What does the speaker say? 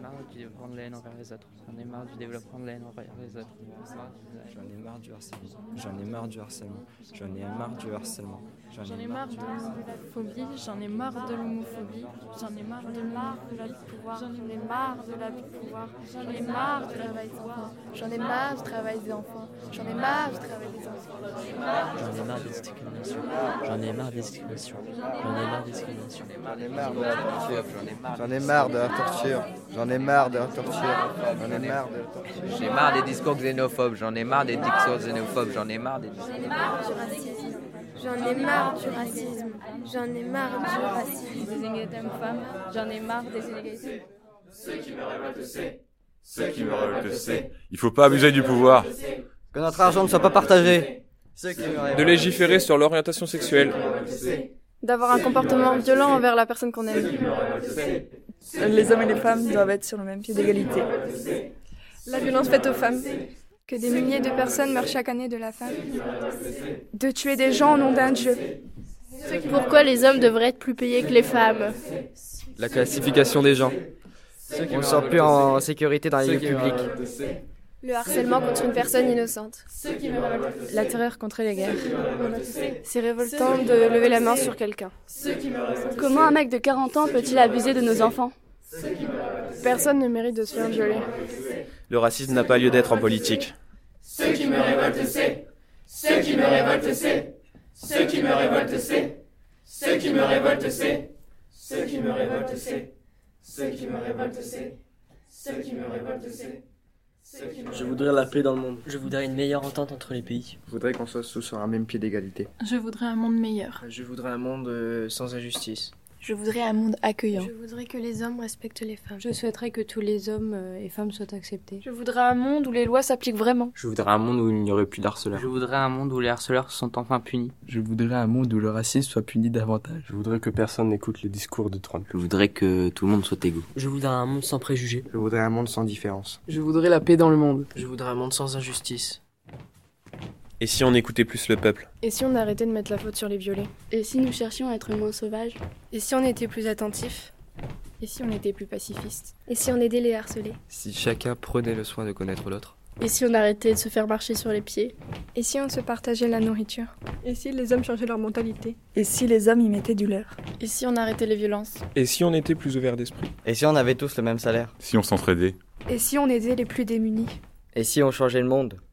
marre du développement de la haine envers les autres. J'en ai marre du développement de la haine envers les autres. J'en ai marre du harcèlement. J'en ai marre du harcèlement. J'en ai marre du harcèlement. J'en ai marre de la phobie, j'en ai marre de l'homophobie, j'en ai marre de l'abus de pouvoir, j'en ai marre de l'abus de pouvoir, j'en ai marre du travail des enfants, j'en ai marre du travail des enfants, j'en ai marre du travail des enfants, J'en ai marre des discriminations. J'en ai marre des discriminations. J'en ai marre des discriminations. J'en ai marre de la torture. J'en ai marre de la torture. J'en ai marre de la torture. J'en ai marre de la torture. J'ai marre des discours xénophobes, j'en ai marre des discours xénophobes, j'en ai marre des J'en ai marre du racisme. J'en ai marre du racisme. J'en ai marre du racisme. des inégalités hommes-femmes, j'en ai marre des inégalités. Ce qui me révolte, c'est il faut pas abuser du pouvoir. Que notre argent ne soit pas partagé. De légiférer sur l'orientation sexuelle. D'avoir un comportement violent envers la personne qu'on aime. Les hommes et les femmes doivent être sur le même pied d'égalité. La violence faite aux femmes. Que des milliers de personnes meurent chaque année de la faim. De tuer des gens au nom d'un dieu. Pourquoi les hommes devraient être plus payés que les femmes? La classification des gens. On ne se sent plus en sécurité dans les lieux publics. Le harcèlement contre une personne innocente. La terreur contre les guerres. C'est révoltant de lever la main sur quelqu'un. Comment un mec de 40 ans peut-il abuser de nos enfants? Personne ne mérite de se faire violer. Le racisme n'a pas lieu d'être en politique. Ce qui me révolte, c'est ce qui me révolte, c'est ce qui me révolte, c'est ce qui me révolte, c'est ce qui me révolte, c'est ce qui me révolte, c'est ce qui me révolte, c'est. Je voudrais la paix dans le monde. Je voudrais une meilleure entente entre les pays. Je voudrais qu'on soit tous sur un même pied d'égalité. Je voudrais un monde meilleur. Je voudrais un monde sans injustice. Je voudrais un monde accueillant. Je voudrais que les hommes respectent les femmes. Je souhaiterais que tous les hommes et femmes soient acceptés. Je voudrais un monde où les lois s'appliquent vraiment. Je voudrais un monde où il n'y aurait plus d'harceleurs. Je voudrais un monde où les harceleurs sont enfin punis. Je voudrais un monde où le racisme soit puni davantage. Je voudrais que personne n'écoute les discours de Trump. Je voudrais que tout le monde soit égaux. Je voudrais un monde sans préjugés. Je voudrais un monde sans différence. Je voudrais la paix dans le monde. Je voudrais un monde sans injustice. Et si on écoutait plus le peuple? Et si on arrêtait de mettre la faute sur les violets? Et si nous cherchions à être moins sauvages? Et si on était plus attentifs? Et si on était plus pacifistes? Et si on aidait les harcelés? Si chacun prenait le soin de connaître l'autre. Et si on arrêtait de se faire marcher sur les pieds? Et si on se partageait la nourriture? Et si les hommes changeaient leur mentalité? Et si les hommes y mettaient du leur? Et si on arrêtait les violences? Et si on était plus ouverts d'esprit? Et si on avait tous le même salaire? Si on s'entraidait. Et si on aidait les plus démunis? Et si on changeait le monde?